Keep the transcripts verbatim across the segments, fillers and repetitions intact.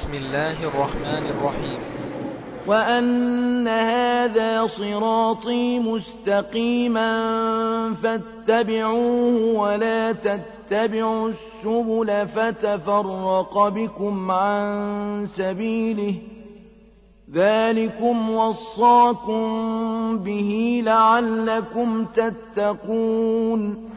بسم الله الرحمن الرحيم. وأن هذا صراطي مستقيما فاتبعوه ولا تتبعوا السبل فتفرق بكم عن سبيله ذلكم وصاكم به لعلكم تتقون.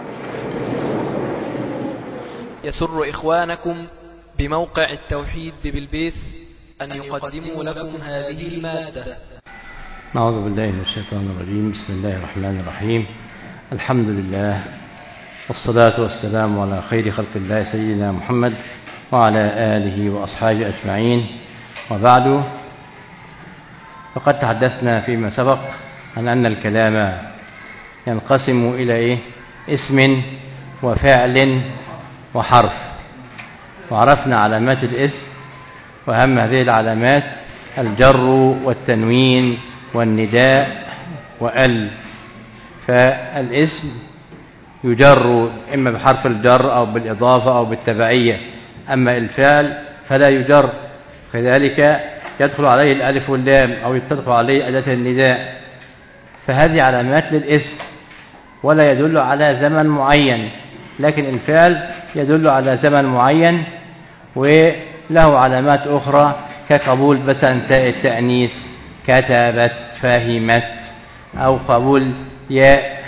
يسر إخوانكم بموقع التوحيد ببلبيس أن يقدموا لكم هذه المادة. نعوذ بالله من الشيطان الرجيم. بسم الله الرحمن الرحيم. الحمد لله والصلاة والسلام على خير خلق الله سيدنا محمد وعلى آله وأصحابه أجمعين، وبعد، فقد تحدثنا فيما سبق عن أن الكلام ينقسم إلى إيه؟ اسم وفعل وحرف، وعرفنا علامات الاسم، وأهم هذه العلامات الجر والتنوين والنداء وال. فالاسم يجر إما بحرف الجر أو بالإضافة أو بالتبعية، أما الفعل فلا يجر، كذلك يدخل عليه الألف واللام أو تدخل عليه أداة النداء. فهذه علامات للاسم، ولا يدل على زمن معين، لكن الفعل يدل على زمن معين وله علامات أخرى كقبول مثلا تاء التأنيث كتبت فهمت، أو قبول ياء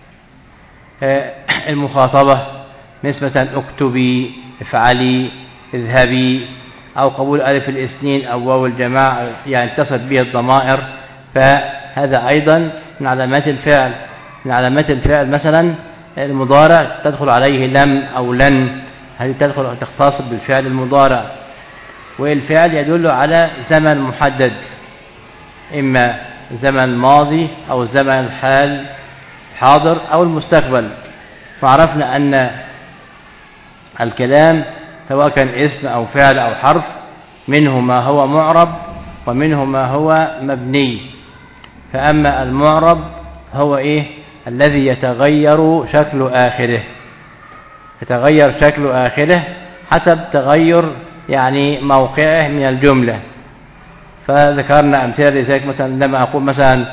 المخاطبة مثل مثلا اكتبي افعلي اذهبي، أو قبول ألف الاثنين أو واو الجماعة يعني اتصل به الضمائر، فهذا أيضا من علامات الفعل. من علامات الفعل مثلا المضارع تدخل عليه لم أو لن، هذه تدخل تختص بالفعل المضارع. والفعل يدل على زمن محدد، إما زمن الماضي أو زمن الحال حاضر أو المستقبل. فعرفنا أن الكلام سواء كان اسم أو فعل أو حرف منه ما هو معرب ومنه ما هو مبني. فأما المعرب هو إيه؟ الذي يتغير شكل آخره، يتغير شكل آخره حسب تغير يعني موقعه من الجملة. فذكرنا أمثلة لذلك، مثلا لما أقول مثلا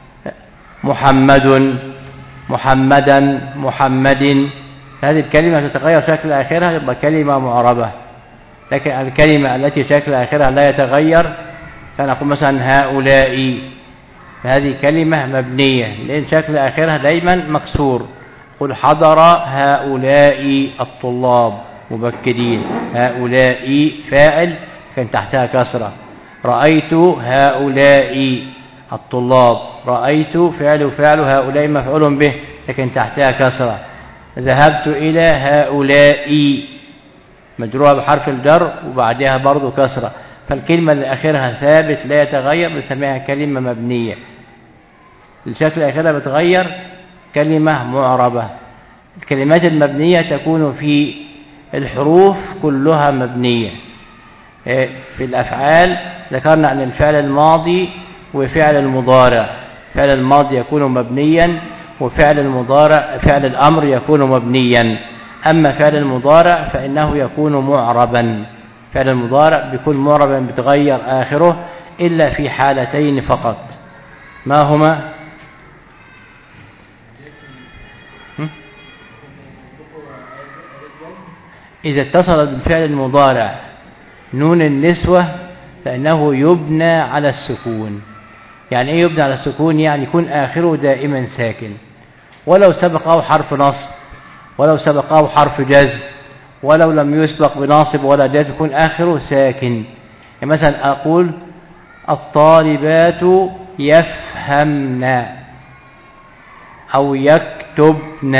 محمد محمدا محمد، هذه الكلمة تتغير شكل آخرها يبقى كلمة معربة. لكن الكلمة التي شكل آخرها لا يتغير، فنقول مثلا هؤلاء، فهذه كلمة مبنية لأن شكل آخرها دايما مكسور. قل حضر هؤلاء الطلاب مبكرين، هؤلاء فاعل كان تحتها كسرة. رأيت هؤلاء الطلاب، رأيت فعل وفعل، هؤلاء مفعول به لكن تحتها كسرة. ذهبت إلى هؤلاء مجروها بحرف الجر وبعدها برضو كسرة. فالكلمة اللي آخرها ثابت لا يتغير بنسميها كلمة مبنية. الشكل آخرها بتغير كلمة معربة. الكلمات المبنية تكون في الحروف كلها مبنية. في الأفعال ذكرنا أن الفعل الماضي وفعل المضارع، فعل الماضي يكون مبنيا وفعل المضارع فعل الأمر يكون مبنيا. أما فعل المضارع فإنه يكون معربا. فعل المضارع بيكون معربا بتغير آخره إلا في حالتين فقط. ما هما؟ إذا اتصل بالفعل المضارع نون النسوة فإنه يبنى على السكون. يعني إيه يبنى على السكون؟ يعني يكون آخره دائما ساكن، ولو سبقه حرف نصب ولو سبقه حرف جزم، ولو لم يسبق بناصب ولا جزم يكون آخره ساكن. يعني مثلا أقول الطالبات يفهمن أو يكتبن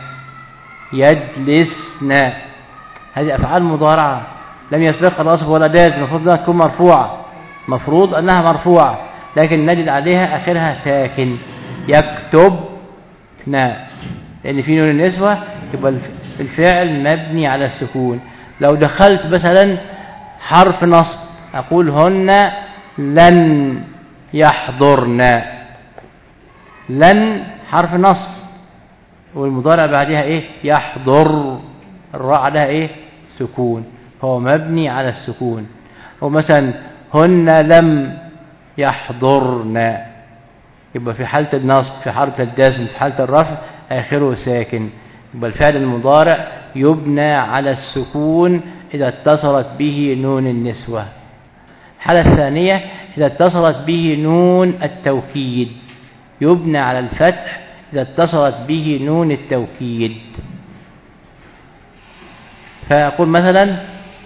يجلسن، هذه أفعال مضارعة لم يسبقها ناصب ولا جازم، المفروض أنها تكون مرفوعة، مفروض أنها مرفوعة، لكن نجد عليها آخرها ساكن. يكتبن لأن في نون النسوة يبقى الفعل مبني على السكون. لو دخلت مثلا حرف نصب أقول هن لن يحضرن، لن حرف نصب والمضارع بعدها إيه؟ يحضر، الراء عليها إيه؟ سكون، هو مبني على السكون. ومثلا هن لم يحضرن، يبقى في حالة النصب في حالة الجزم في حالة الرفع آخره ساكن، يبقى الفعل المضارع يبنى على السكون إذا اتصلت به نون النسوة. الحالة الثانية إذا اتصلت به نون التوكيد يبنى على الفتح إذا اتصلت به نون التوكيد. فأقول مثلا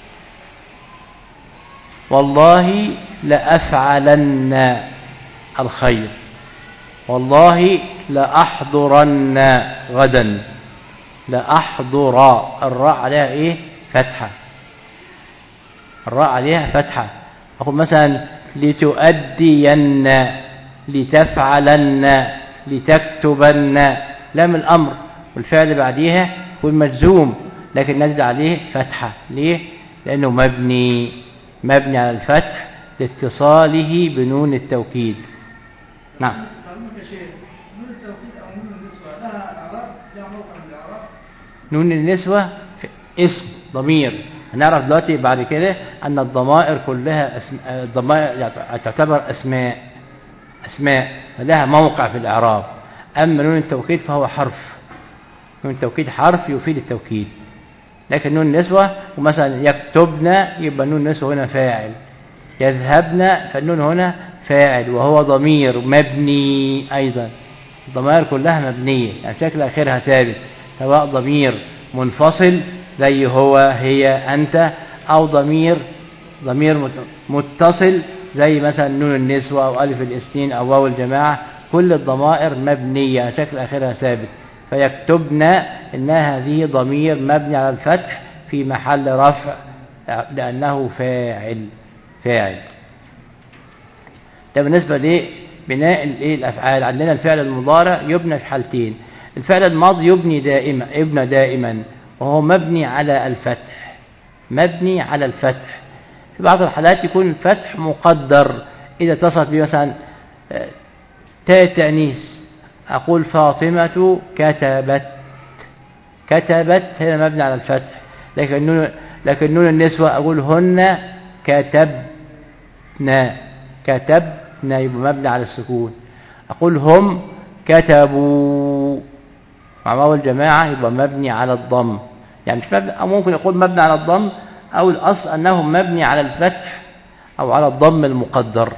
والله لأفعلن الخير، والله لأحضرن غدا، لأحضر الراء عليها إيه؟ فتحة، الراء عليها فتحة. أقول مثلا لتؤدين، لتفعلن، لتكتبن، لام الأمر والفعل بعديها يكون مجزوم لكن نزل عليه فتحة. ليه؟ لأنه مبني مبني على الفتح لاتصاله بنون التوكيد. نعم. نون التوكيد أو نون النسوة لها إعراب، لها موقع من الإعراب؟ نون النسوة اسم ضمير، هنعرف دلوقتي بعد كده أن الضمائر كلها اسم... الضمائر تعتبر أسماء أسماء لها موقع في الإعراب. أما نون التوكيد فهو حرف، نون التوكيد حرف يفيد التوكيد. لكن نون النسوة ومثلا يكتبن يبقى نون النسوة هنا فاعل، يذهبن فالنون هنا فاعل وهو ضمير مبني أيضا. الضمائر كلها مبنية يعني شكل آخرها ثابت، سواء ضمير منفصل زي هو هي أنت، أو ضمير ضمير متصل زي مثلا نون النسوة أو ألف الاثنين أو واو الجماعة. كل الضمائر مبنية شكل آخرها ثابت. فيكتبن إن هذه ضمير مبني على الفتح في محل رفع لأنه فاعل فاعل. ده بالنسبة لبناء الأفعال. عندنا الفعل المضارع يبنى في حالتين، الفعل الماضي يبني دائما يبنى دائما وهو مبني على الفتح، مبني على الفتح. في بعض الحالات يكون الفتح مقدر إذا اتصلت به مثلا تاء التأنيث، أقول فاطمة كتبت، كتبت هنا مبني على الفتح. لكن نون لكن نون النسوة أقول هن كتبنا، كتبنا يبقى مبني على السكون. أقول هم كتبوا مع واو الجماعة يبقى مبني على الضم، يعني مش مبني، أو ممكن يقول مبني على الضم أو الأصل أنه مبني على الفتح أو على الضم المقدر.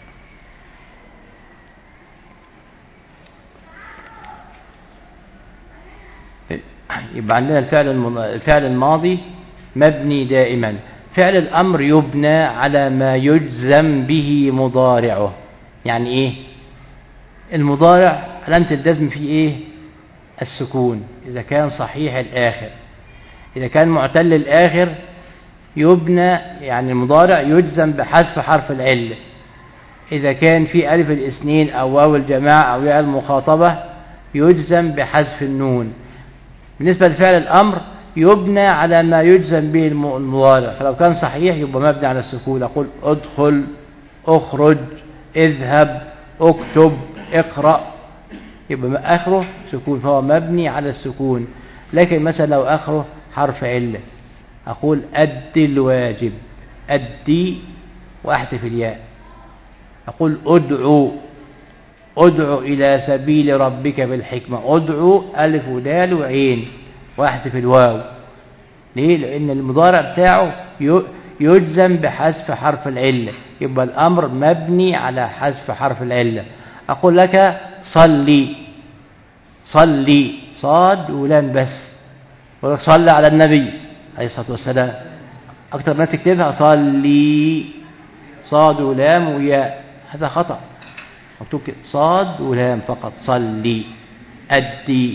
يبقى عندنا الفعل الفعل الماضي مبني دائما. فعل الأمر يبنى على ما يجزم به مضارعه. يعني إيه؟ المضارع علامة الجزم فيه إيه؟ السكون إذا كان صحيح الآخر. إذا كان معتل الآخر يبنى يعني المضارع يجزم بحذف حرف العلة. إذا كان في ألف الاثنين أو واو الجماعة أو ياء المخاطبة يجزم بحذف النون. بالنسبة لفعل الأمر يبنى على ما يجزم به المضارع، فلو كان صحيح يبقى مبني على السكون. أقول ادخل، اخرج، اذهب، اكتب، اقرأ، يبقى آخره سكون فهو مبني على السكون. لكن مثلا لو آخره حرف علة أقول أدي الواجب، أدي وأحذف الياء. أقول أدعو، أدعو إلى سبيل ربك بالحكمة، أدعو ألف ودال وعين وأحذف الواو. ليه؟ لأن المضارع بتاعه يجزم بحذف حرف العلة، يبقى الأمر مبني على حذف حرف العلة. أقول لك صلي، صلي صاد ولام بس، ولك صلي على النبي عليه الصلاة والسلام، أكثر ما تكتبها صلي صاد ولام وياء، هذا خطأ. مكتوب صاد ولام فقط. صلي، أدي،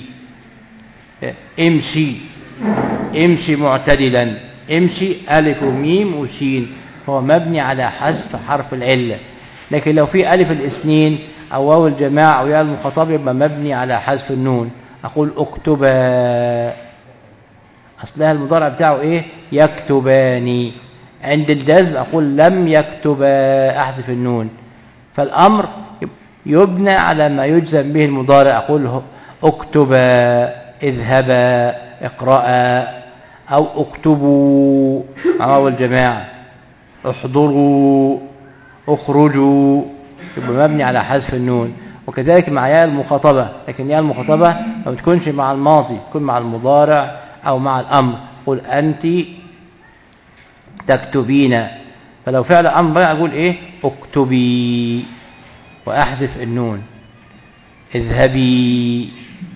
امشي، امشي معتدلا، امشي ألف وميم وشين، هو مبني على حذف حرف العلة. لكن لو في ألف الاثنين أو واو الجماعة أو ياء المخاطب يبقى مبني على حذف النون. أقول اكتبا، أصلها المضارع بتاعه إيه؟ يكتباني. عند الجزم أقول لم يكتبا، أحذف النون. فالأمر يبنى على ما يجزم به المضارع. أقول اكتبا، اذهبا، اقرأا، أو اكتبوا مع واو الجماعة. احضروا، اخرجوا، يبقى مبني على حذف النون. وكذلك مع ياء المخاطبة، لكن ياء المخاطبة ما بتكونش مع الماضي، تكون مع المضارع أو مع الأمر. قل أنت تكتبين، فلو فعل أمر بقى أقول إيه؟ اكتبي وأحذف النون. اذهبي،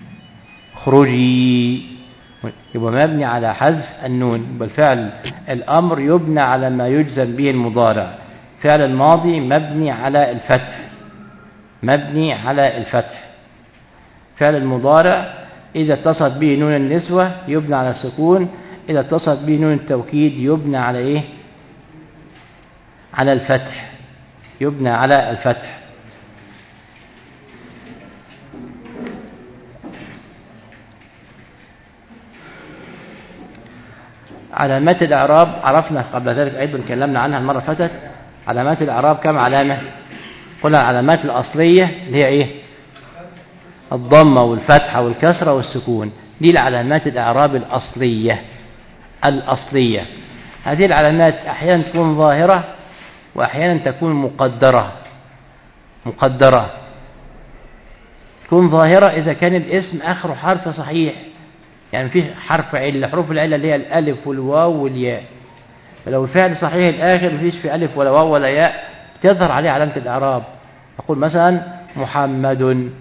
اخرجي، يبقى مبني على حذف النون. يبقى الفعل الأمر يبنى على ما يجزم به المضارع. فعل الماضي مبني على الفتح، مبني على الفتح. فعل المضارع إذا اتصلت به نون النسوة يبنى على السكون، إذا اتصلت به نون التوكيد يبنى على إيه؟ على الفتح، يبنى على الفتح. علامات الإعراب عرفنا قبل ذلك أيضا، تكلمنا عنها المرة فاتت. علامات الإعراب كم علامة؟ قلنا العلامات الأصلية اللي هي إيه؟ الضمة والفتحة والكسرة والسكون، دي العلامات الإعراب الأصلية. الأصلية هذه العلامات أحيانا تكون ظاهرة وأحيانا تكون مقدرة. مقدرة تكون ظاهرة إذا كان الاسم آخره حرف صحيح، يعني فيه حرف علة، حروف العلة اللي هي الألف والواو والياء. فلو الفعل صحيح الآخر مفيش في ألف ولا واو ولا ياء تظهر عليه علامة الإعراب. أقول مثلا محمد،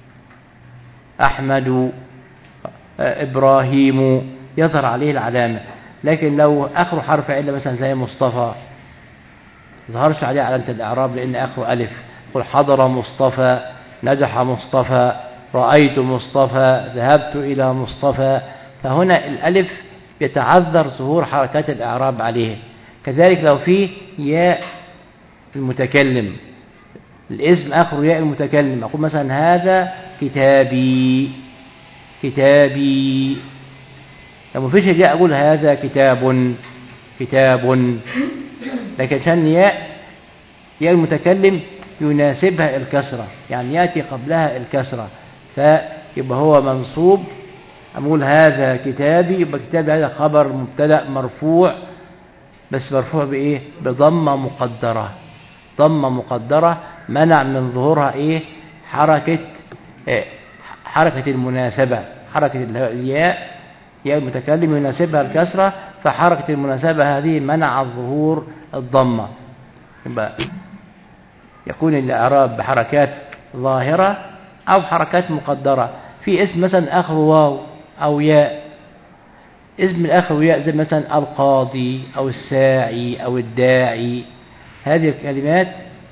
أحمد، إبراهيم، يظهر عليه العلامة. لكن لو آخره حرف علة مثلا زي مصطفى ظهرش عليه علامة الإعراب لأن آخره ألف. قل حضر مصطفى، نجح مصطفى، رأيت مصطفى، ذهبت إلى مصطفى. فهنا الألف يتعذر ظهور حركات الإعراب عليه. كذلك لو فيه ياء المتكلم، الاسم آخره ياء المتكلم، أقول مثلا هذا كتابي، كتابي. لو مفيش الياء أقول هذا كتاب، كتاب. لكن عشان ياء ياء المتكلم يناسبها الكسرة، يعني يأتي قبلها الكسرة، فيبقى هو منصوب. أقول هذا كتابي، يبقى كتابي هذا خبر مبتدأ مرفوع، بس مرفوع بإيه؟ بضمة مقدرة. ضمة مقدرة منع من ظهورها إيه؟ حركة إيه؟ حركة المناسبة، حركة الياء ياء المتكلم يناسبها الكسرة، فحركة المناسبة هذه منع ظهور الضمة. يبقى يكون الإعراب بحركات ظاهرة أو حركات مقدرة. في اسم مثلا آخره واو أو ياء، اسم الآخر ياء زي مثلا القاضي أو الساعي أو الداعي، هذه الكلمات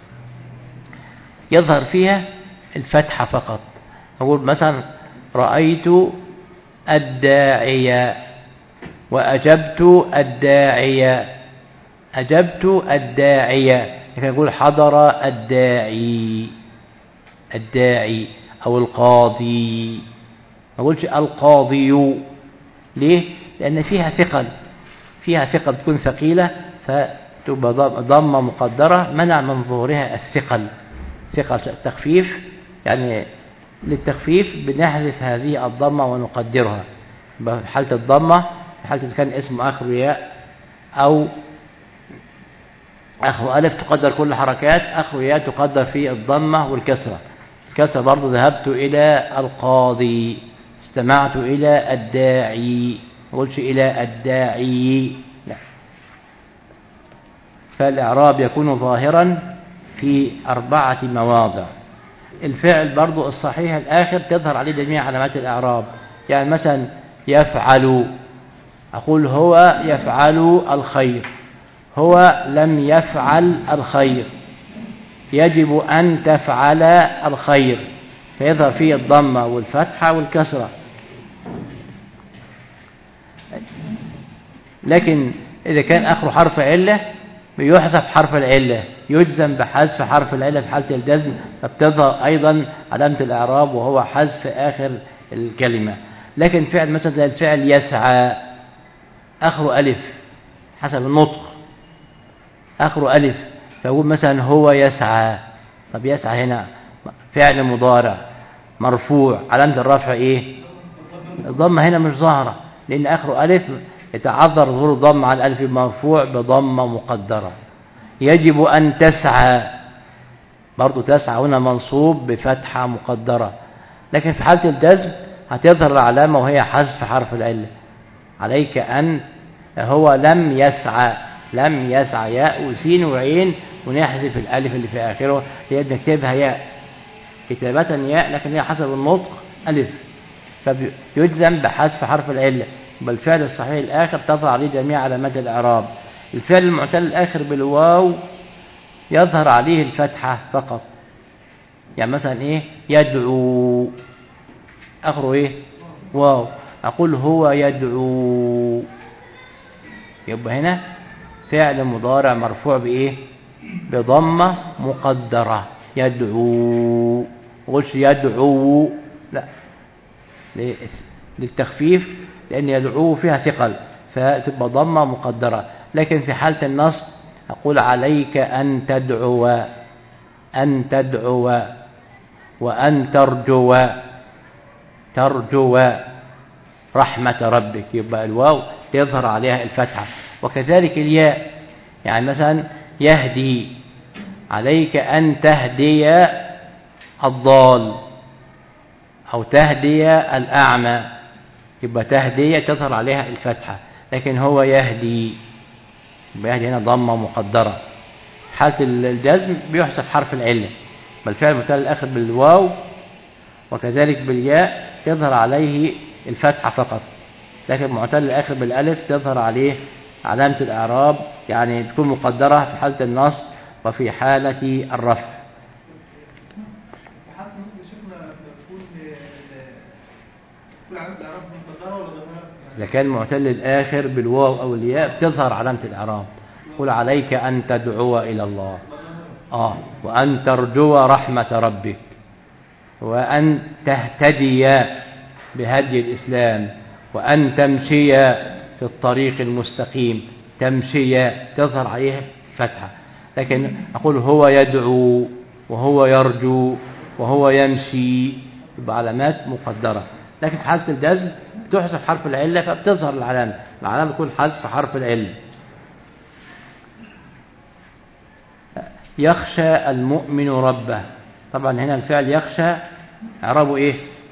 يظهر فيها الفتحة فقط. أقول مثلا رأيت الداعية وأجبت الداعية، أجبت الداعية. لكن يقول حضر الداعي، الداعي أو القاضي، ما أقولش القاضي. ليه؟ لأن فيها ثقل، فيها ثقل تكون ثقيلة، فتبقى ضمة مقدرة منع من ظهورها الثقل. ثقل التخفيف، يعني للتخفيف بنحذف هذه الضمة ونقدرها. في حالة الضمة، في حالة كان اسم آخر ياء أو آخر ألف تقدر كل حركات، آخر ياء تقدر في الضمة والكسرة. الكسرة برضو ذهبت إلى القاضي، استمعت إلى الداعي، ما قلتش إلى الداعي، لا. فالإعراب يكون ظاهرا في أربعة مواضع. الفعل برضو الصحيح الآخر تظهر عليه جميع علامات الإعراب. يعني مثلا يفعل، أقول هو يفعل الخير، هو لم يفعل الخير، يجب أن تفعل الخير، فيظهر فيه الضمة والفتحة والكسرة. لكن إذا كان آخر حرف علة بيحذف حرف العلة، يجزم بحذف حرف العلة في حالة الجزم، فبتظهر أيضا علامة الإعراب وهو حذف آخر الكلمة. لكن فعل مثلا زي الفعل يسعى، آخر ألف حسب النطق، آخر ألف، فأقول مثلا هو يسعى. طب يسعى هنا فعل مضارع مرفوع، علامة الرفع إيه؟ الضمة هنا مش ظاهرة، لأن آخر ألف يتعذر ظهور الضمة على الألف، مرفوع بضمة مقدرة. يجب أن تسعى، برضو تسعى هنا منصوب بفتحة مقدرة، لكن في حالة الجزم هتظهر العلامة وهي حذف حرف العلة. عليك أن، هو لم يسعى، لم يسعى، ياء وسين وعين، ونحذف الألف اللي في آخره، هي بنكتبها ياء كتابة ياء، لكن هي حسب النطق ألف، فيجزم بحذف حرف العلة. بالفعل الصحيح الآخر تظهر عليه جميع علامات الإعراب. الفعل المعتل الآخر بالواو يظهر عليه الفتحة فقط، يعني مثلا إيه؟ يدعو، آخره إيه؟ واو. أقول هو يدعو، يبقى هنا فعل مضارع مرفوع بإيه؟ بضمة مقدرة، يدعو، مش يدعو، لا، للتخفيف، لأن يدعو فيها ثقل فتبقى ضمة مقدرة. لكن في حالة النصب أقول عليك أن تدعو، أن تدعو، وأن ترجو، ترجو رحمة ربك، يبقى الواو يظهر عليها الفتحة. وكذلك الياء، يعني مثلا يهدي، عليك أن تهدي الضال أو تهدي الأعمى، يبقى تهدي تظهر عليها الفتحة، لكن هو يهدي، يبقى يهدي هنا ضمة مقدرة. حالة الجزم بيحذف حرف العلة، بل فعل المعتل الآخر بالواو وكذلك بالياء يظهر عليه الفتحة فقط، لكن المعتل الآخر بالألف تظهر عليه علامة الإعراب، يعني تكون مقدرة في حالة النصب وفي حالة الرفع. إذا كان معتل الآخر بالواو أو الياء بتظهر علامة الإعراب. قل عليك أن تدعو إلى الله، آه وأن ترجو رحمة ربك، وأن تهتدي بهدي الإسلام، وأن تمشي في الطريق المستقيم، تمشي تظهر عليه فتحة. لكن أقول هو يدعو وهو يرجو وهو يمشي، يبقى علامات مقدرة. لكن في حالة الجزم تحذف حرف العلة فبتظهر العلامة، العلامة تكون حذف حرف العلة. يخشى المؤمن ربه، طبعا هنا الفعل يخشى إعرابه إيه؟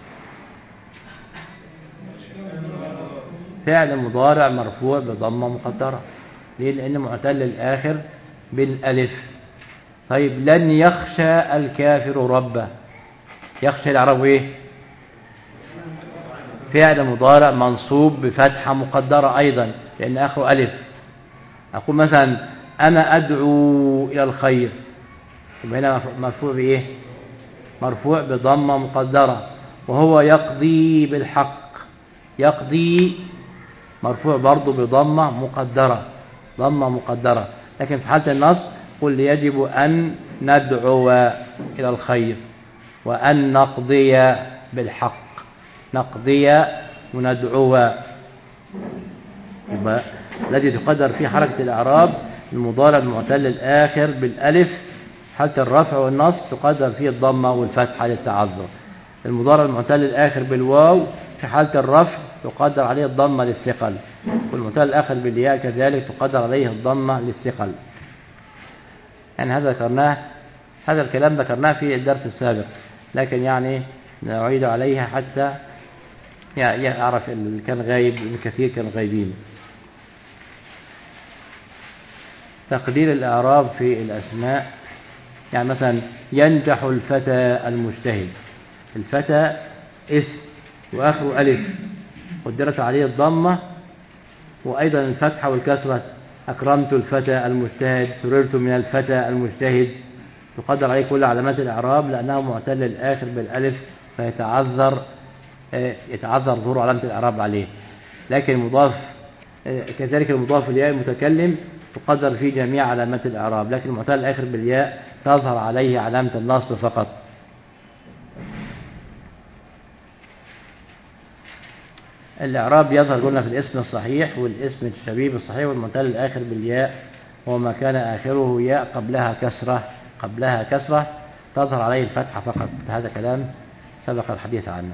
فعل مضارع مرفوع بضمة مقدرة. ليه؟ لأن معتل الآخر بالألف. طيب لن يخشى الكافر ربه، يخشى الإعراب إيه؟ فعل مضارع منصوب بفتحة مقدرة أيضا لأن آخره ألف. أقول مثلا أنا أدعو إلى الخير، يبقى هنا مرفوع بإيه؟ مرفوع بضمة مقدرة. وهو يقضي بالحق، يقضي مرفوع برضه بضمة مقدرة، ضمة مقدرة. لكن في حالة النصب قل يجب أن ندعو إلى الخير وأن نقضي بالحق، نقضي وندعو، يبقى الذي تقدر فيه حركة الإعراب المضارع المعتل الآخر بالألف. حالة الرفع والنصب تقدر فيه الضمة والفتحة للتعذر. المضارع المعتل الآخر بالواو في حالة الرفع تقدر عليه الضمة للثقل، والمعتل الآخر بالياء كذلك تقدر عليه الضمة للثقل. يعني هذا ذكرناه، هذا الكلام ذكرناه في الدرس السابق، لكن يعني نعيد عليها حتى يعرف اللي كان غايب، الكثير كان غايبين. تقدير الإعراب في الأسماء، يعني مثلا ينجح الفتى المجتهد، الفتى اسم وآخره ألف قدرت عليه الضمة وأيضا الفتحة والكسرة. أكرمت الفتى المجتهد، سررت من الفتى المجتهد، تقدر عليه كل علامات الإعراب لأنه معتل الآخر بالألف فيتعذر يتعذر ظهور علامة الإعراب عليه. لكن المضاف كذلك المضاف الياء المتكلم تقدر فيه جميع علامات الإعراب، لكن المعتل الآخر بالياء تظهر عليه علامة النصب فقط. الإعراب يظهر قلنا في الاسم الصحيح والاسم الشبيه بالصحيح، والمعتل الآخر بالياء وما كان آخره ياء قبلها كسرة، قبلها كسرة تظهر عليه الفتحة فقط. هذا كلام سبق الحديث عنه.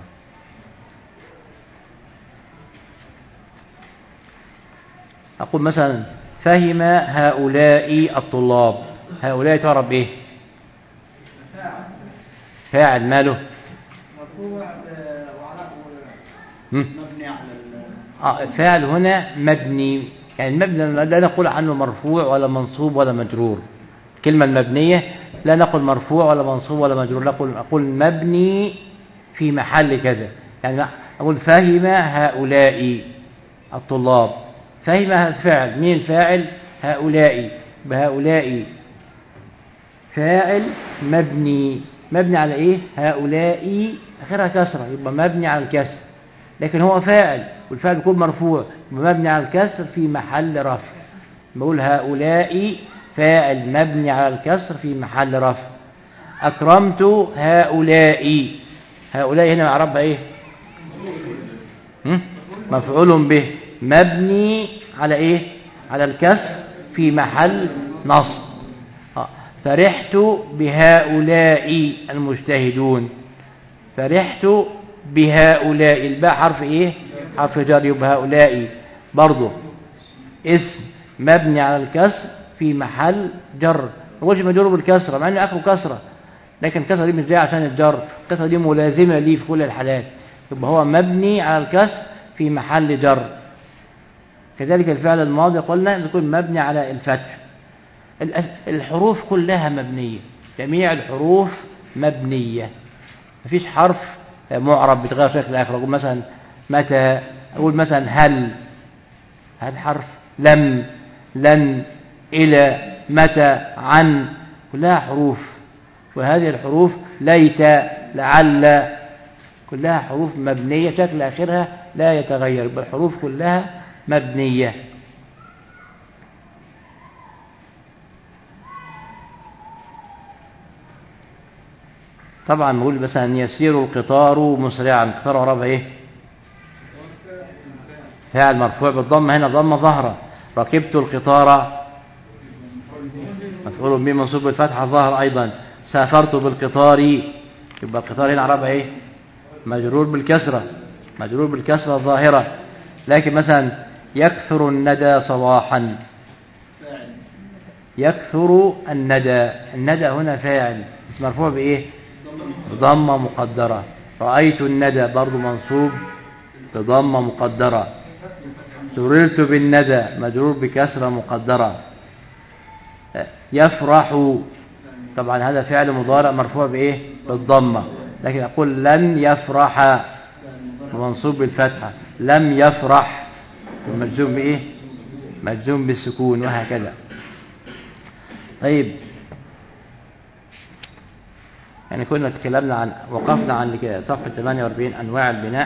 أقول مثلا فهم هؤلاء الطلاب، هؤلاء تعرف ايه؟ فاعل ماله؟ مرفوع وعلى مم. مبني على آه فاعل هنا مبني، يعني المبني لا نقول عنه مرفوع ولا منصوب ولا مجرور. الكلمة المبنية لا نقول مرفوع ولا منصوب ولا مجرور، نقول نقول مبني في محل كذا. يعني أقول فهم هؤلاء الطلاب، فهم الفعل، مين الفاعل؟ هؤلاء، بهؤلاء فاعل مبني، مبني على ايه؟ هؤلاء اخرها كسره يبقى مبني على الكسر، لكن هو فاعل والفاعل يكون مرفوع يبقى مبني على الكسر في محل رفع. بقول هؤلاء فاعل مبني على الكسر في محل رفع. اكرمت هؤلاء، هؤلاء هنا اعرابها ايه؟ مفعول به مبني على ايه؟ على الكسر في محل نصب. فرحت بهؤلاء المجتهدون، فرحت بهؤلاء، الباء حرف ايه؟ حرف جر، يبقى هؤلاء برضه اسم مبني على الكسر في محل جر. ما نقولش مجرور بالكسره مع انه اخره كسره، لكن الكسره دي مش جايه عشان الجر، الكسره دي ملازمه ليه في كل الحالات، يبقى هو مبني على الكسر في محل جر. كذلك الفعل الماضي قلنا يكون مبني على الفتح. الحروف كلها مبنية، جميع الحروف مبنية، مفيش حرف معرب بتغير شكل آخر. أقول مثلا متى، أقول مثلا هل، هل حرف، لم، لن، إلى، متى، عن، كلها حروف. وهذه الحروف ليت، لعل، كلها حروف مبنية شكل آخرها لا يتغير، بل الحروف كلها مبنية. طبعا نقول مثلا يسير القطار مسرعا، القطار عربها ايه؟ فاعل مرفوع بالضمه، هنا ضمه ظاهره. ركبت القطار مفعول به منصوب بالفتحه ظاهر ايضا. سافرت بالقطار، يبقى القطار هنا عربها ايه؟ مجرور بالكسره، مجرور بالكسره الظاهره. لكن مثلا يكثر الندى صباحا، يكثر الندى، الندى هنا فاعل اسم مرفوع بايه؟ بضمه مقدره. رايت الندى برضو منصوب بضمه مقدره. سررت بالندى مجرور بكسره مقدره. يفرح، طبعا هذا فعل مضارع مرفوع بايه؟ بالضمه. لكن اقول لن يفرح منصوب بالفتحه، لم يفرح مجزوم بايه؟ مجزوم بالسكون، وهكذا. طيب، يعني كنا تكلمنا عن، وقفنا عن صفحة ثمانية وأربعين أنواع البناء.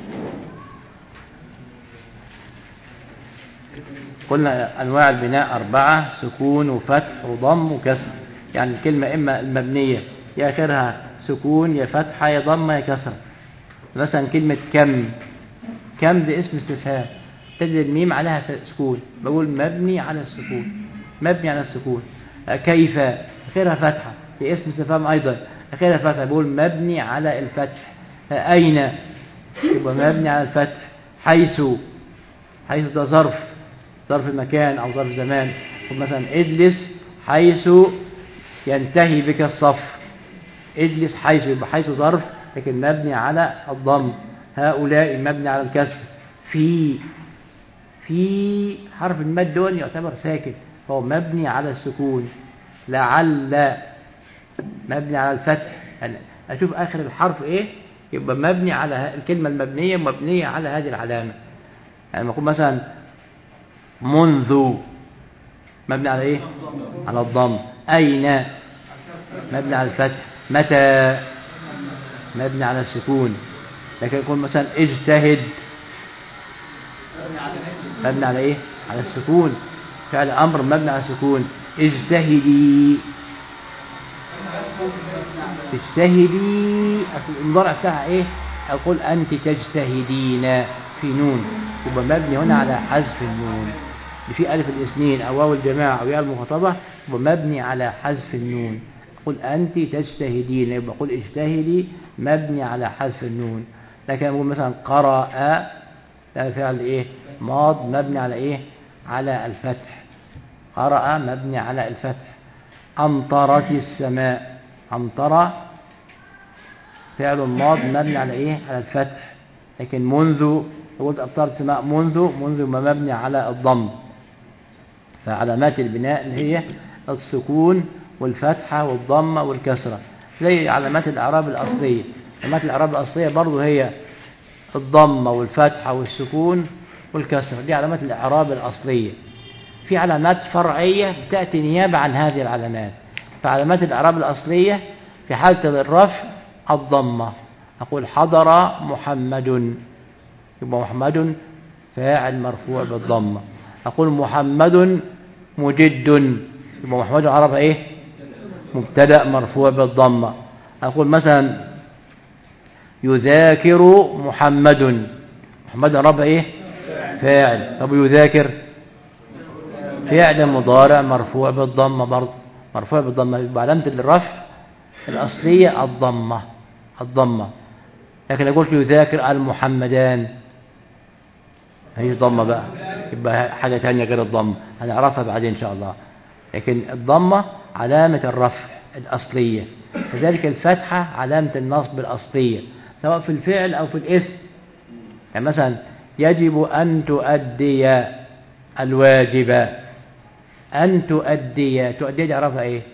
قلنا أنواع البناء أربعة: سكون وفتح وضم وكسر. يعني الكلمة إما المبنية يا آخرها سكون يا فتحة يا ضمة يا كسر. مثلا كلمة كم، كم دي اسم استفهام، تجد الميم عليها سكون، بقول مبني على السكون، مبني على السكون. كيف آخرها فتحة، دي اسم استفهام أيضا أخيرا فتح، بقول مبني على الفتح. أين يبقى مبني على الفتح. حيث، حيث ده ظرف، ظرف مكان أو ظرف زمان. مثلا اجلس حيث ينتهي بك الصف، اجلس حيث، يبقى حيث ظرف لكن مبني على الضم. هؤلاء مبني على الكسر. في، في حرف المد دون يعتبر ساكن فهو مبني على السكون. لعل مبني على الفتح، يعني أشوف آخر الحرف إيه يبقى مبني على الكلمة المبنية، مبنية على هذه العلامة. يعني لما أقول مثلا منذ مبني على إيه؟ على الضم. أين مبني على الفتح. متى مبني على السكون. لكن يقول مثلا اجتهد مبني على إيه؟ على السكون، فعل أمر مبني على السكون. اجتهدي، تجتهدي المضارع بتاعها ايه؟ اقول انت تجتهدين في نون، يبقى مبني هنا على حذف النون. في الف الاثنين او واو الجماعه او ياء المخاطبه يبقى مبني على حذف النون. اقول انت تجتهدين يبقى اقول اجتهدي مبني على حذف النون. لكن اقول مثلا قرأ، ده فعل ايه؟ ماض مبني على ايه؟ على الفتح. قرأ مبني على الفتح. أمطرت السماء. أمطر فعل ماض مبني على إيه؟ على الفتح. لكن منذ قلت أمطرت السماء منذ منذ ما مبني على الضم. فعلامات البناء اللي هي السكون والفتحة والضمة والكسرة زي علامات الإعراب الأصلية. علامات الإعراب الأصلية برضو هي الضمة والفتحة والسكون والكسرة، دي علامات الإعراب الأصلية. في علامات فرعية تأتي نيابة عن هذه العلامات. فعلامات الإعراب الأصلية في حالة الرفع الضمة. أقول حضر محمد، يبقى محمد فاعل مرفوع بالضمة. أقول محمد مجد، يبقى محمد عرف إيه؟ مبتدأ مرفوع بالضمة. أقول مثلا يذاكر محمد، محمد عرف إيه؟ فاعل. طب يذاكر فعل مضارع مرفوع بالضمة برضه، مرفوع بالضمة. يبقى علامة الرفع الأصلية الضمة الضمة. لكن لو قلت يذاكر المحمدان هي ضمة بقى، يبقى حاجة تانية غير الضمة هنعرفها بعدين إن شاء الله. لكن الضمة علامة الرفع الأصلية، كذلك الفتحة علامة النصب الأصلية سواء في الفعل أو في الاسم. يعني مثلا يجب أن تؤدي الواجب، أن تؤدي، تؤدي دي عرفها إيه؟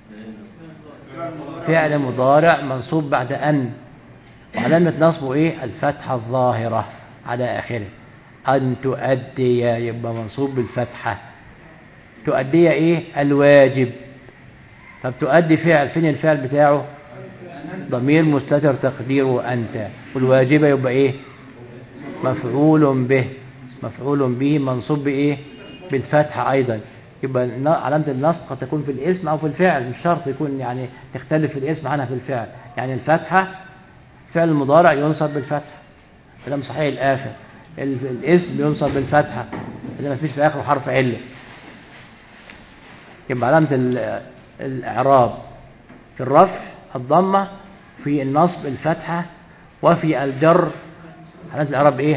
فعل مضارع منصوب بعد أن، وعلامة نصبه إيه؟ الفتحة الظاهرة على آخره. أن تؤدي يبقى منصوب بالفتحة. تؤدي إيه؟ الواجب. طب تؤدي فعل، فين الفعل بتاعه؟ ضمير مستتر تقديره أنت. والواجب يبقى إيه؟ مفعول به، مفعول به منصوب بإيه؟ بالفتحة أيضا. يبقى علامة النصب قد تكون في الاسم أو في الفعل، مش شرط يكون يعني تختلف في الاسم عنها في الفعل. يعني الفتحة فعل المضارع ينصب بالفتحة، كلام صحيح الآخر. الاسم ينصب بالفتحة إذا ما فيش في آخره حرف علة. يبقى علامة الإعراب في الرفع الضمة، في النصب الفتحة، وفي الجر علامة الإعراب إيه؟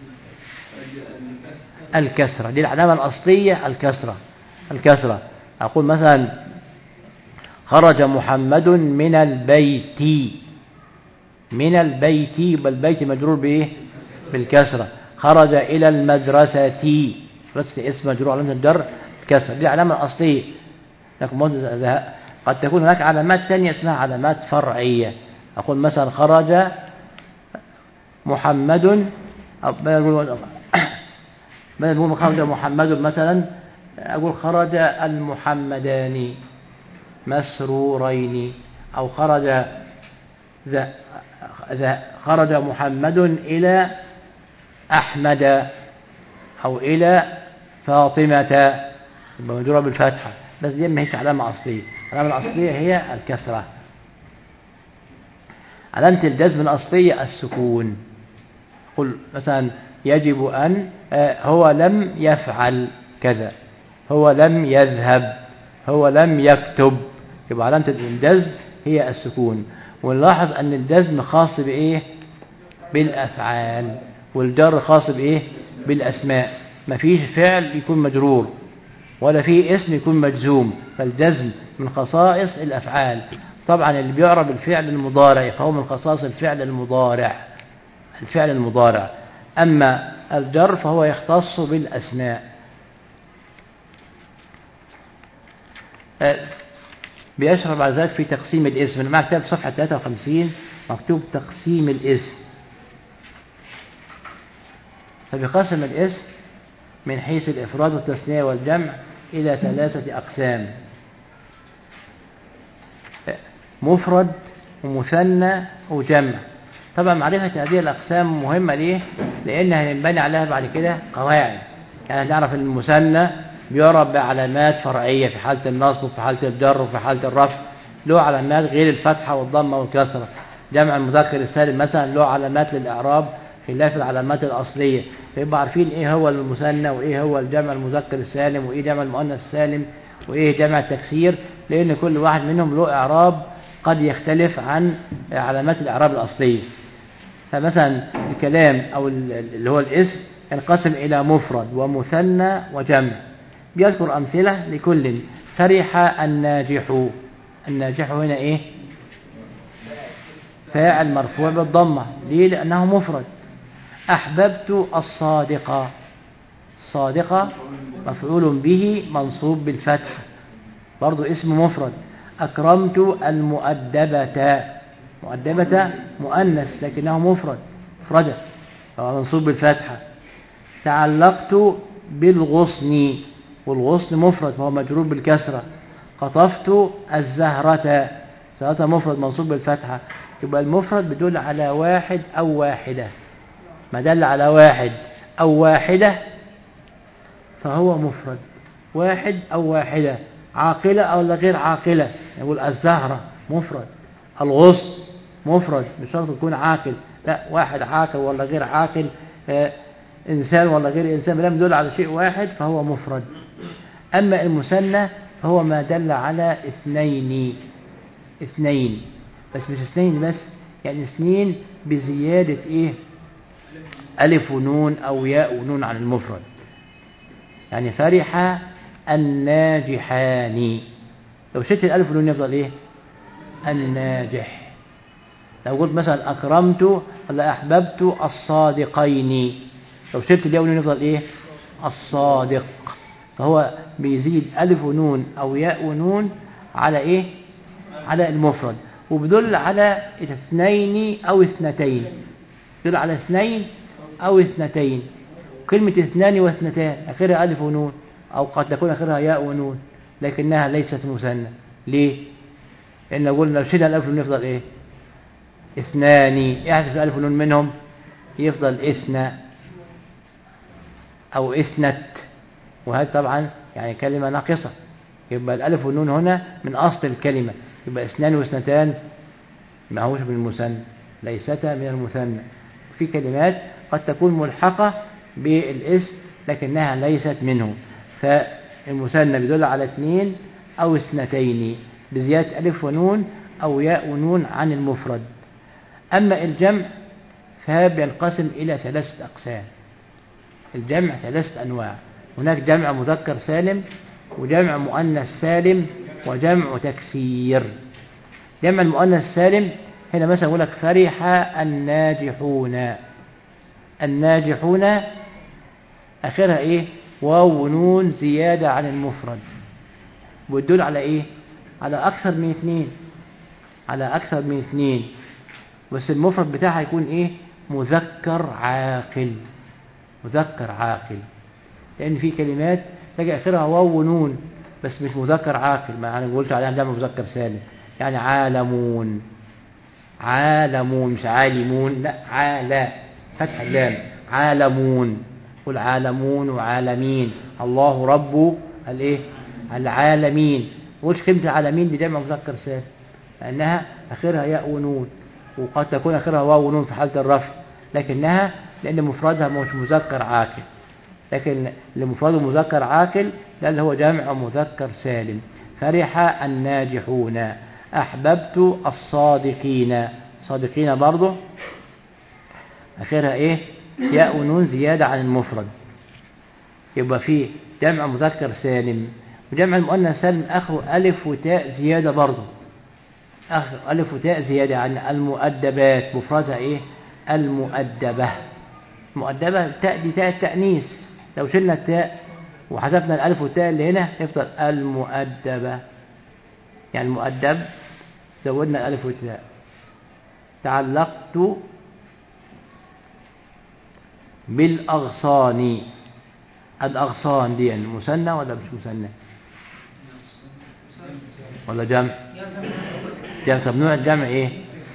الكسرة. دي العلامة الأصلية الكسرة الكسرة. أقول مثلا خرج محمد من البيت، من البيت يبقى البيت مجرور بإيه؟ بالكسرة. خرج إلى المدرسة، مدرسة اسم مجرور علامة الجر الكسرة. دي العلامة الأصلية. لكن قد تكون هناك علامات ثانية اسمها علامات فرعية. أقول مثلا خرج محمد، بدل أقول خرج محمد مثلا أقول خرج المحمدان مسرورين، أو خرج ذا ذا خرج محمد إلى أحمد أو إلى فاطمة، يبقى مجرور بالفتحة. بس دي ما هيش علامة أصلية. العلامة الأصلية هي الكسرة. علامة الجزم الأصلية السكون. قل مثلا يجب أن، هو لم يفعل كذا، هو لم يذهب، هو لم يكتب، يبقى علامة الجزم هي السكون. ونلاحظ أن الجزم خاص بإيه؟ بالأفعال، والجر خاص بإيه؟ بالأسماء. ما فيش فعل يكون مجرور ولا فيه اسم يكون مجزوم، فالجزم من خصائص الأفعال. طبعا اللي بيعرب الفعل المضارع فهو من خصائص الفعل المضارع، الفعل المضارع. أما الجر فهو يختص بالأسماء. بيشرح بعد ذلك في تقسيم الاسم. أنا معك كتاب صفحة ثلاثة وخمسين مكتوب تقسيم الاسم. فبيقسم الاسم من حيث الإفراد والتثنية والجمع إلى ثلاثة أقسام: مفرد ومثنى وجمع. طبعا معرفة هذه الأقسام مهمة ليه؟ لأنها ينبني عليها بعد كده قواعد. يعني نعرف المثنى بيعرف بعلامات فرعية في حالة النصب وفي حالة الجر وفي حالة الرفع، له علامات غير الفتحة والضمة والكسرة. جمع المذكر السالم مثلا له علامات للإعراب خلاف العلامات الأصلية، فيبقى عارفين إيه هو المثنى وإيه هو الجمع المذكر السالم وإيه جمع المؤنث السالم وإيه جمع التكسير، لأن كل واحد منهم له إعراب قد يختلف عن علامات الإعراب الأصلية. فمثلا الكلام أو اللي هو الاسم ينقسم إلى مفرد ومثنى وجمع. بيذكر أمثلة لكل. فرح الناجح. الناجح هنا إيه؟ فاعل مرفوع بالضمة. ليه؟ لأنه مفرد. أحببت الصادقة. الصادقة مفعول به منصوب بالفتحة، برضو اسم مفرد. أكرمت المؤدبة. مؤدبة مؤنث لكنه مفرد، مفردة، فهو منصوب بالفتحة. تعلقت بالغصن، والغصن مفرد فهو مجرور بالكسرة. قطفت الزهرة. زهرة مفرد منصوب بالفتحة. يبقى المفرد بيدل على واحد أو واحدة، ما دل على واحد أو واحدة فهو مفرد. واحد أو واحدة، عاقلة أو غير عاقلة، يقول الزهرة مفرد. الغصن مفرد، مش شرط تكون عاقل، لا، واحد عاقل ولا غير عاقل، آه إنسان ولا غير إنسان، لم يدل على شيء واحد فهو مفرد. أما المثنى فهو ما دل على اثنين. اثنين بس، مش اثنين بس، يعني اثنين بزيادة إيه؟ ألف ونون أو ياء ونون عن المفرد. يعني فرح الناجحان، لو شلت الألف والنون يفضل إيه؟ الناجح. لو قلت مثلا أكرمت ولا أحببت الصادقين، لو شلت الياء والنون يفضل إيه؟ الصادق. فهو بيزيد ألف ونون أو ياء ونون على إيه؟ على المفرد، وبدل على اثنين أو اثنتين، بدل على اثنين أو اثنتين. كلمة اثنان واثنتان آخرها ألف ونون، أو قد تكون آخرها ياء ونون، لكنها ليست مثنى. ليه؟ لأن لو قلنا لو شلنا الألف والنون يفضل إيه؟ اثنان. يحذف الألف والنون منهم يفضل اثنى أو اثنت، وهذا طبعا يعني كلمة ناقصة. يبقى الألف والنون هنا من أصل الكلمة، يبقى اثنان واثنتان ما هوش من المثنى، ليستا من المثنى. في كلمات قد تكون ملحقة بالاسم لكنها ليست منه، فالمثنى بيدل على اثنين أو اثنتين بزيادة ألف ونون أو ياء ونون عن المفرد. أما الجمع فبينقسم إلى ثلاثة أقسام. الجمع ثلاثة أنواع، هناك جمع مذكر سالم، وجمع مؤنث سالم، وجمع تكسير. جمع المؤنث سالم هنا مثلا يقول لك فرح الناجحون. الناجحون آخرها إيه؟ واو ونون زيادة عن المفرد، بتدل على إيه؟ على أكثر من اثنين، على أكثر من اثنين، بس المفرد بتاعها يكون إيه؟ مذكر عاقل. مذكر عاقل، لأن في كلمات تجي آخرها واو ونون بس مش مذكر عاقل، ما أنا قلت عليها جمع مذكر سالم. يعني عالمون، عالمون مش عالمون، لا، عالى فتح اللام، عالمون. قل عالمون وعالمين. الله رب الايه؟ العالمين. قلت كلمة العالمين دي جمع مذكر سالم لأنها آخرها ياء ونون، وقد تكون آخرها واو ونون في حالة الرفع، لكنها لأن مفردها مش مذكر عاقل. لكن اللي مفرده مذكر عاقل ده اللي هو جمع مذكر سالم. فرح الناجحون. أحببت الصادقين. صادقين برضه آخرها إيه؟ ياء ونون زيادة عن المفرد، يبقى فيه جمع مذكر سالم. وجمع المؤنث سالم آخره ألف وتاء زيادة برضه، آخر ألف وتاء زيادة عن المؤدبات. مفردها إيه؟ المؤدبة. المؤدبة التاء دي تاء التأنيث، لو شلنا التاء وحذفنا الألف والتاء اللي هنا يفضل المؤدبة. يعني المؤدب زودنا الألف والتاء. تعلقت بالأغصان. الأغصان دي مثنى ولا مش مثنى ولا جمع؟ جمع. طب نوع الجمع إيه؟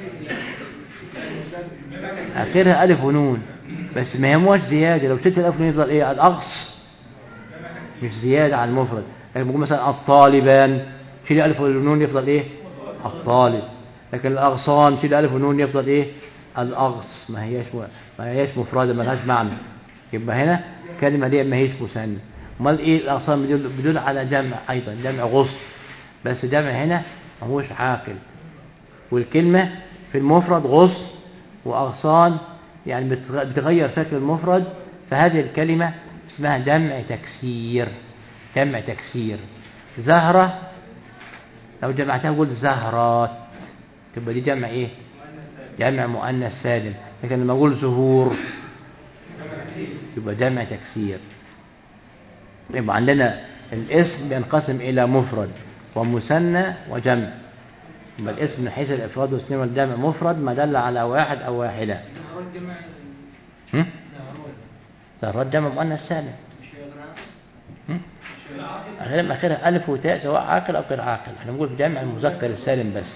آخرها ألف ونون بس ما يهموش زيادة. لو شلت الألف ونون يفضل إيه؟ الأغص، مش زيادة عن المفرد. لكن بقول مثلا الطالبان، شيل ألف ونون يفضل إيه؟ الطالب. لكن الأغصان شيل ألف ونون يفضل إيه؟ الأغص. ما هياش ما هياش مفردة، ما لهاش معنى. يبقى هنا الكلمة دي ما هيش مثنى. امال إيه الأغصان؟ بدل, بدل على جمع أيضا، جمع غصن، بس جمع هنا ما هوش عاقل. والكلمة في المفرد غصن وأغصان، يعني بتغير شكل المفرد، فهذه الكلمة اسمها جمع تكسير. جمع تكسير زهرة لو جمعتها قلت زهرات تبقى دي جمع ايه؟ جمع مؤنث سالم. لكن لما اقول زهور يبقى جمع تكسير. يبقى عندنا الاسم بينقسم الى مفرد ومثنى وجمع. يبقى الاسم من حيث الافراد والتثنية والجمع مفرد ما دل على واحد او واحدة. هم؟ زهرات جمع مؤنث سالم. غير اخرها الف وتاء سواء عاقل او غير عاقل. احنا بنقول جمع المذكر السالم بس.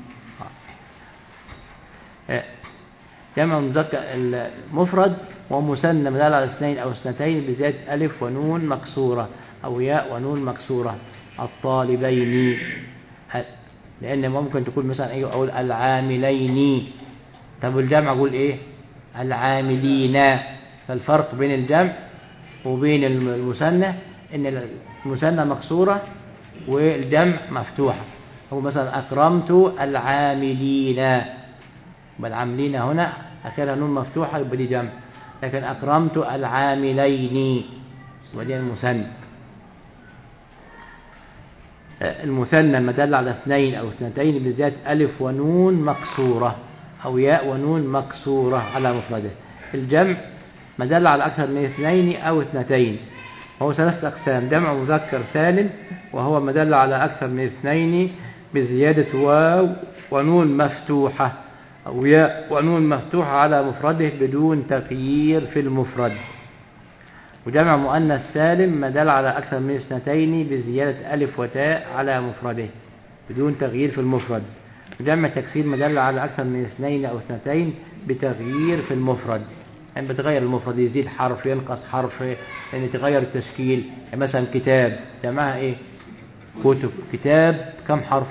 جمع المذكر المفرد ومثنى ما دل على اثنين او اثنتين بزيادة الف ونون مكسورة او ياء ونون مكسورة. الطالبين، لان ممكن تقول مثلا ايه اقول العاملين. طب الجمع اقول ايه؟ العاملين. فالفرق بين الجمع وبين المثنى ان المثنى مكسورة والجمع مفتوحة. هو مثلا اكرمت العاملين، والعاملين هنا اخرها نون مفتوحة يبقى دي جمع. لكن اكرمت العاملين ودي المثنى. المثنى ما دل على اثنين او اثنتين بزيادة الف ونون مكسورة او ياء ونون مكسورة على مفرده. الجمع ما دل على اكثر من اثنين او اثنتين. وهو ثلاثة اقسام: جمع مذكر سالم وهو ما دل على اكثر من اثنين بزيادة واو ونون مفتوحة او ياء ونون مفتوحة على مفرده بدون تغيير في المفرد. وجمع مؤنث سالم ما دل على أكثر من اثنتين بزيادة ألف وتاء على مفرده بدون تغيير في المفرد. وجمع تكسير ما دل على أكثر من اثنين أو اثنتين بتغيير في المفرد. يعني بتغير المفرد، يزيد حرف ينقص حرف، يعني يتغير التشكيل. يعني مثلا كتاب جمعها إيه؟ كتب. كتاب كم حرف؟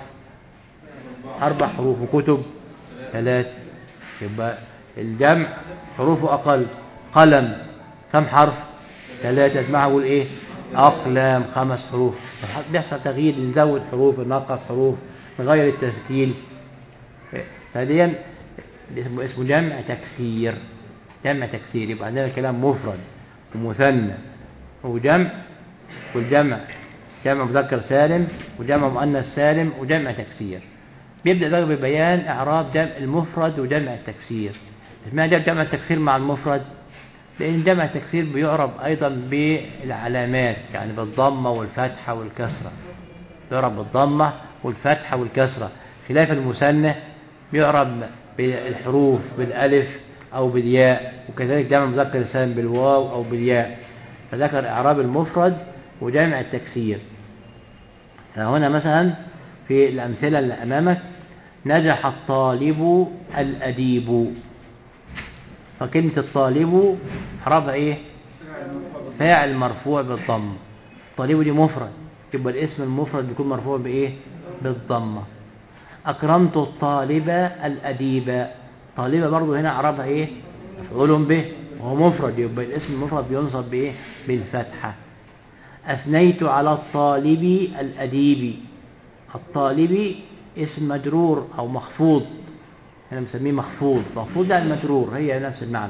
أربع حروف. وكتب ثلاث. يبقى الجمع حروفه أقل. قلم كم حرف؟ ثلاثة. اسمعها أقول إيه؟ أقلام خمس حروف. بيحصل تغيير، نزود حروف ننقص حروف نغير التشكيل. فديا اسمه اسمه جمع تكسير. جمع تكسير. يبقى عندنا كلام مفرد ومثنى وجمع. والجمع جمع مذكر سالم وجمع مؤنث سالم وجمع تكسير. بيبدأ بقى ببيان إعراب جمع المفرد وجمع التكسير. اسمها جمع التكسير مع المفرد لأن جمع التكسير بيعرب أيضا بالعلامات، يعني بالضمة والفتحة والكسرة. بيعرب بالضمة والفتحة والكسرة، خلاف المثنى بيعرب بالحروف بالألف أو بالياء. وكذلك جمع مذكر سالم بالواو أو بالياء. فذكر إعراب المفرد وجمع التكسير. فهنا مثلا في الأمثلة اللي أمامك: نجح الطالب الأديب. فكلمة الطالب إعرابها إيه؟ فاعل مرفوع بالضمة. الطالب دي مفرد، يبقى الاسم المفرد بيكون مرفوع بإيه؟ بالضمة. أكرمت الطالب الأديب. طالب برضو هنا إعرابها إيه؟ مفعول به وهو مفرد، يبقى الاسم المفرد بينصب بإيه؟ بالفتحة. أثنيت على الطالب الأديب. الطالب اسم مجرور أو مخفوض، أنا مسميه مخفوض. مخفوض ده المجرور، هي نفس المعنى.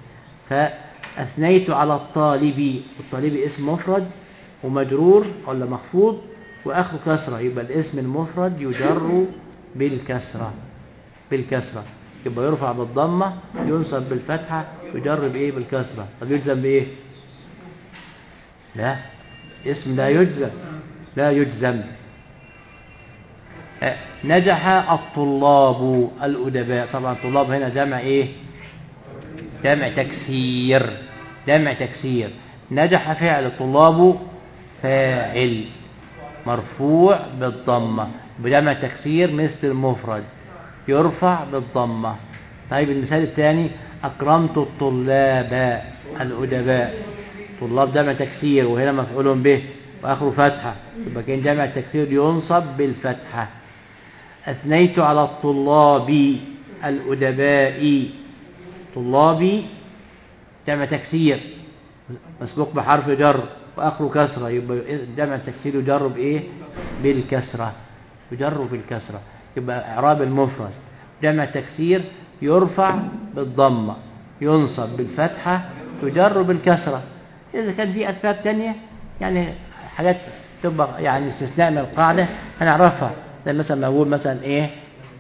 فأثنيت على الطالب. الطالب اسم مفرد ومجرور ولا مخفوض وآخره كسرة، يبقى الاسم المفرد يجر بالكسرة. بالكسرة يبقى يرفع بالضمة ينصب بالفتحة يجر بإيه؟ بالكسرة. طب يجزم بإيه؟ لا، اسم لا يجزم. لا يجزم. نجح الطلاب الأدباء. طبعا الطلاب هنا جمع إيه؟ جمع تكسير. جمع تكسير. نجح فعل، الطلاب فاعل مرفوع بالضمة. بجمع تكسير مثل المفرد يرفع بالضمة. طيب المثال الثاني: أكرمت الطلاب الأدباء. طلاب جمع تكسير وهنا مفعول به وآخره فتحة، يبقى كان جمع التكسير ينصب بالفتحة. أثنيت على الطلاب الأدباء. طلابي جمع تكسير مسبوق بحرف جر وآخره كسرة، يبقى جمع التكسير يجر بإيه؟ بالكسرة. يجر بالكسرة. يبقى إعراب المفرد: جمع التكسير يرفع بالضمة ينصب بالفتحة يجر بالكسرة. إذا كان في أسباب تانية يعني حاجات تبقى يعني استثناء من القاعدة هنعرفها. زي مثلا ما أقول مثلا إيه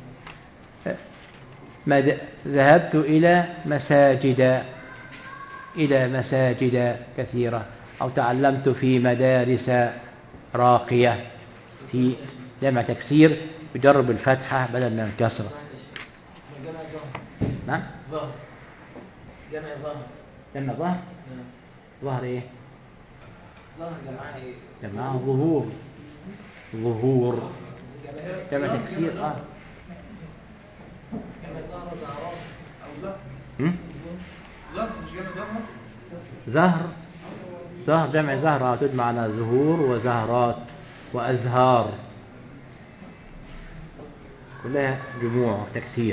مد... ذهبت إلى مساجد إلى مساجد كثيرة، أو تعلمت في مدارس راقية، في جمع تكسير يجرب الفتحة بدل من الكسرة. نعم ظهر جمع ظهر جمع ظهر ظهر إيه ظهر جمعها ايه؟ جمعها ظهور ظهور جمع تكسير اه جمع ظهر ظهران او ظهر هم؟ ظهر مش جمع ظهر زهر زهر جمع زهرة تجمع على زهور وزهرات وأزهار كلها جموع تكسير.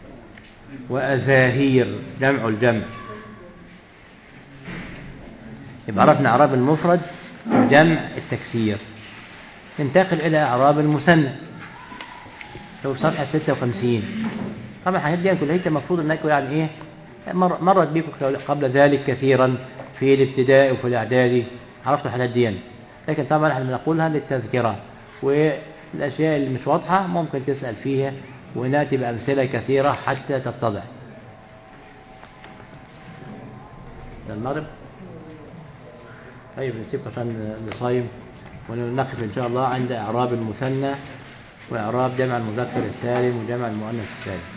وأزاهير جمع الجمع. يبقى عرفنا أعراب المفرد الجمع التكسير. ننتقل إلى أعراب المثنى لو صفحة ستة وخمسين. طبعا الحاجات دي كلها المفروض أنكم يعني إيه مر مرت بكم قبل ذلك كثيرا في الابتدائي وفي الإعدادي، عرفتوا الحاجات دي، لكن طبعا احنا بنقولها للتذكرة، والأشياء اللي مش واضحة ممكن تسأل فيها ونأتي بأمثلة كثيرة حتى تتضح. المغرب طيب نسيبك عشان نصايم، وننقف إن شاء الله عند إعراب المثنى وإعراب جمع المذكر السالم وجمع المؤنث السالم.